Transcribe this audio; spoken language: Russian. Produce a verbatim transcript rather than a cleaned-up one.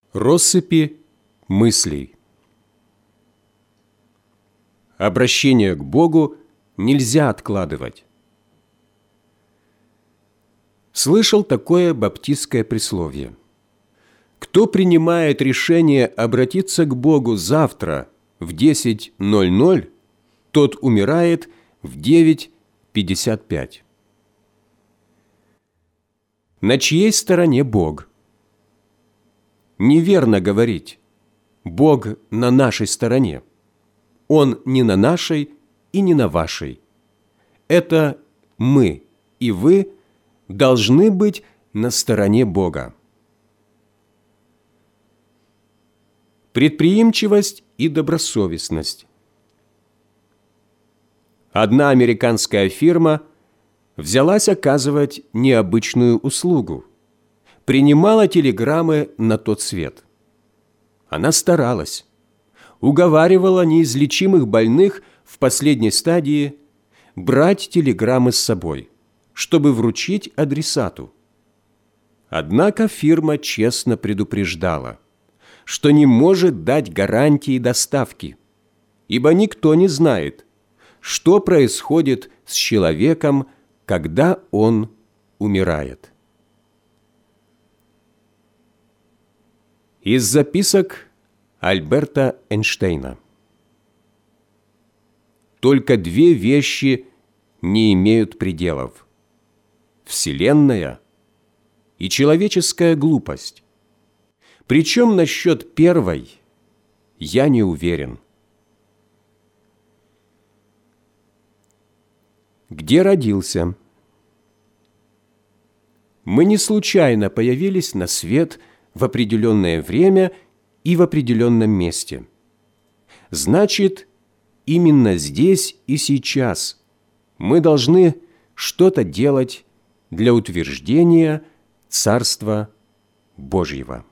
Россыпи мыслей. Обращение к Богу нельзя откладывать. Слышал такое баптистское присловие: кто принимает решение обратиться к Богу завтра в десять ноль ноль, тот умирает в девять пятьдесят пять. На чьей стороне Бог? Неверно говорить: Бог на нашей стороне. Он не на нашей и не на вашей. Это мы и вы должны быть на стороне Бога. Предприимчивость и добросовестность. Одна американская фирма взялась оказывать необычную услугу. Принимала телеграммы на тот свет. Она старалась, уговаривала неизлечимых больных в последней стадии брать телеграммы с собой, чтобы вручить адресату. Однако фирма честно предупреждала, что не может дать гарантии доставки, ибо никто не знает, что происходит с человеком, когда он умирает. Из записок Альберта Эйнштейна. Только две вещи не имеют пределов: Вселенная и человеческая глупость. Причем насчет первой я не уверен. Где родился? Мы не случайно появились на свет в определенное время и в определенном месте. Значит, именно здесь и сейчас мы должны что-то делать для утверждения Царства Божьего.